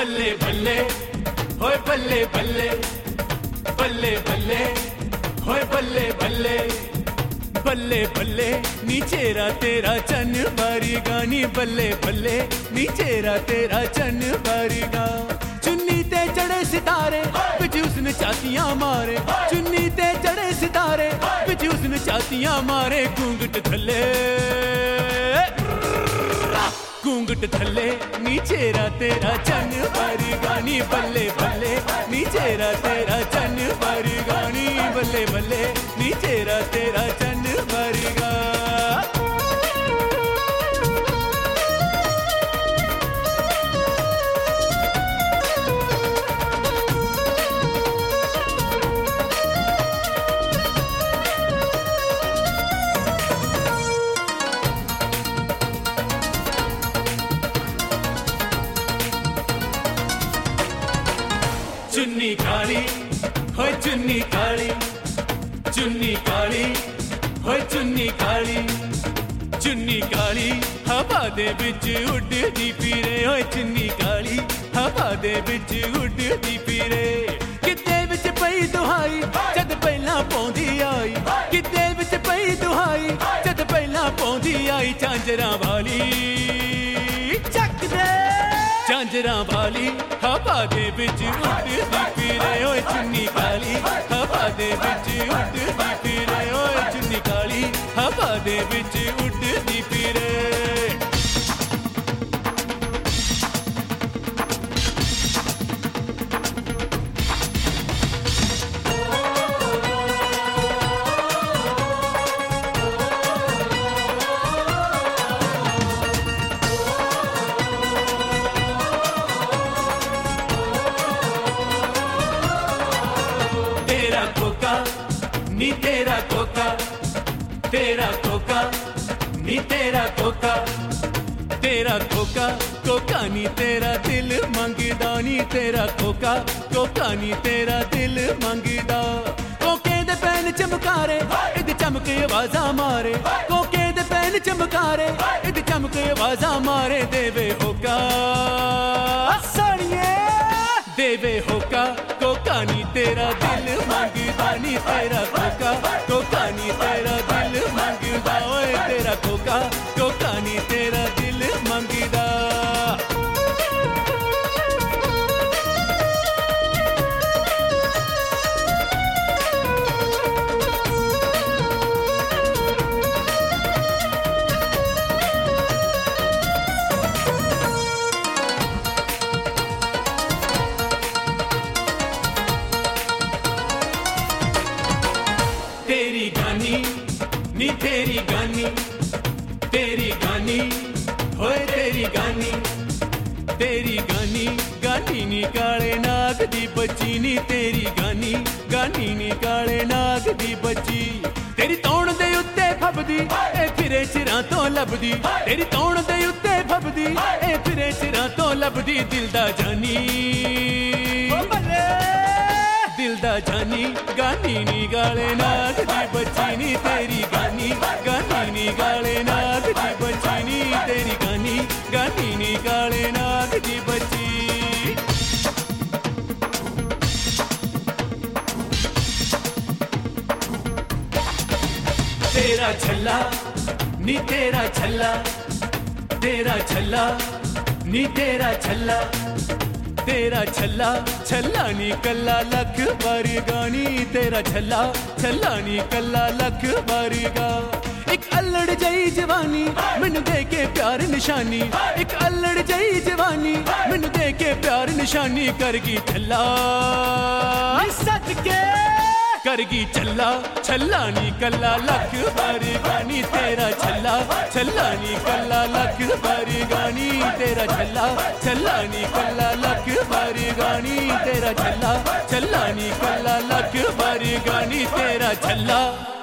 बल्ले बल्ले होए बल्ले बल्ले बल्ले बल्ले होए बल्ले बल्ले बल्ले बल्ले नीचेरा तेरा चन बारी गानी बल्ले बल्ले नीचेरा तेरा चन बारी गा चुन्नी ते चढ़े सितारे बिच उसने चातियां मारे चुन्नी ते चढ़े सितारे बिच उसने चातियां मारे घूंघट थले घूंघट थले नीचेरा तेरा चन बारी गानी बल्ले बल्ले नीचेरा तेरा चन बारी गानी बल्ले बल्ले नीचेरा तेरा चन बारी गा चुन्नी काली होए चुन्नी काली चुन्नी काली होए चुन्नी काली हवा दे बिच उड़दी फिरे होए चुन्नी काली हवा दे बिच उड़दी फिरे किते बिच पई दुहाई जद पहला पौंदी आई किते बिच पई दुहाई जद पहला पौंदी आई झांजरा वाली चक दे झांजरा वाली हवा दे बिच उड़दी फिरे ओए चुन्नी काली हवा दे बिच उड़दी फिरे ओए चुन्नी काली हवा दे बिच उड़दी फिरे नी तेरा कोका नी तेरा कोका कोका नी तेरा दिल मंगदा नी तेरा कोका नी तेरा दिल मंगदा कोके दे पैन चमकारे इद चमके आवाजा मारे कोके दे पैन चमकारे इद चमके आवाजा मारे देवे होका साड़िए देवे होका कोका नी तेरा दिल मंगदा नी तेरा कोका नी तेरा दिल मंगदा ओए तेरा कोका नी तेरा दिल मंगदा तेरी गानी नी तेरी गानी होए तेरी गानी गानी नी काले नाग दी बच्ची नी तेरी गानी नी काले नाग दी बच्ची तेरी तौण दे उत्ते फबदी ए फिरे चिरां तो लभदी तेरी तौण दे उत्ते फबदी ए फिरे चिरां तो लभदी दिल दा जानी दिल दा जानी गानी नी गाले नाग दी बच्ची नी तेरी गानी नी गाले नाग दी बच्ची नी तेरी गानी नी गाले नाग दी बच्ची तेरा छल्ला नी तेरा छल्ला नी तेरा छल्ला तेरा छल्ला छल्ला नी कल्ला लख बारी गानी तेरा छल्ला नी कल्ला लख बारी गा एक अल्लड़ जई जवानी मैनू दे के प्यार निशानी एक अल्लड़ जई जवानी मैनू दे के प्यार निशानी करगी छल्ला सदके करगी छल्ला नी कल्ला लख बारी गानी तेरा छल्ला नी कल्ला लख बारी गानी तेरा छल्ला नी कल्ला लख बारी गानी तेरा छल्ला नी कल्ला लख बारी गानी तेरा छल्ला